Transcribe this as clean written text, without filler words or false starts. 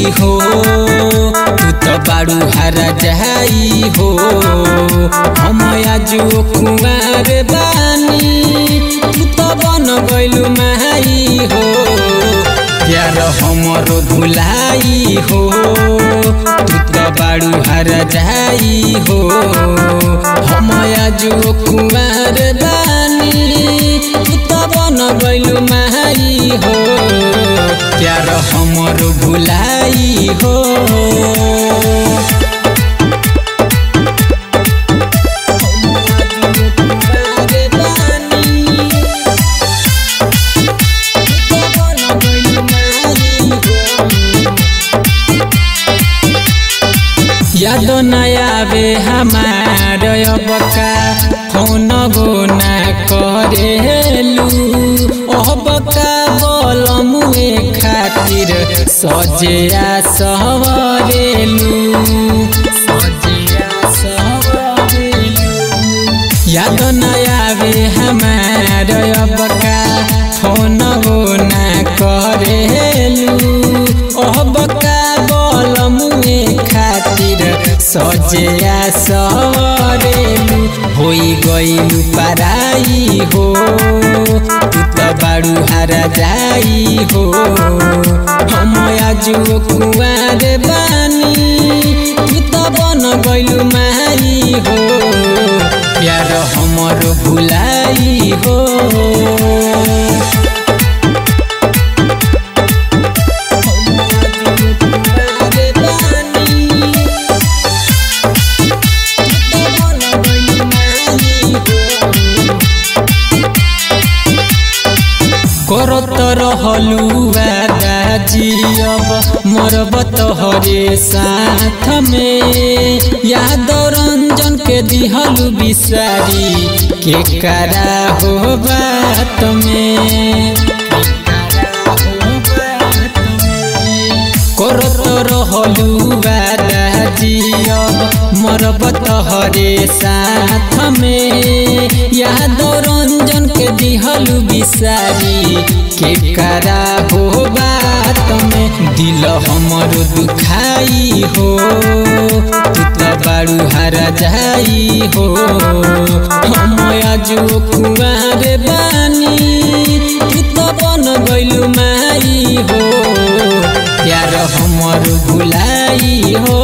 हो तू तो बारू हरा जाई हो हम आज कुमार बानी तू तो बन गइलू माई हो प्यार हमरो भुलाई हो तू तो बारू हरा जाई हो हम आज कुमार बानी तू तो बन गइलू माई हो प्यार हमरो भुलाई हो याद नया बे हमार अबका फोन गोना करेलू अबका बोलमुए खातिर सजिया सवरेलू याद नया बे हमार अबका फोन गोना करेलू अबका बोलमुए खातिर सजिया सवरेलू होई गइलू पराई हो तू तो बारू हरा जाई हो हम आज कुमार बानी तू तो बन गइलू माई हो प्यार हमरो भुलाई हो करत रहलू वादा जियब मरब तोहरे साथ में याद रंजन के दिहलू बिसारी के करा हो बात में करत रहलू वादा जियब मरब तोहरे साथ में याद रंजन के दिहलू बिसारी के करा हो बात में दिल हमरो दुखाई हो तू तो बारू हरा जाई हो हम आज कुमार बानी तू तो बन गइलू माई हो प्यार हमरो भुलाई हो।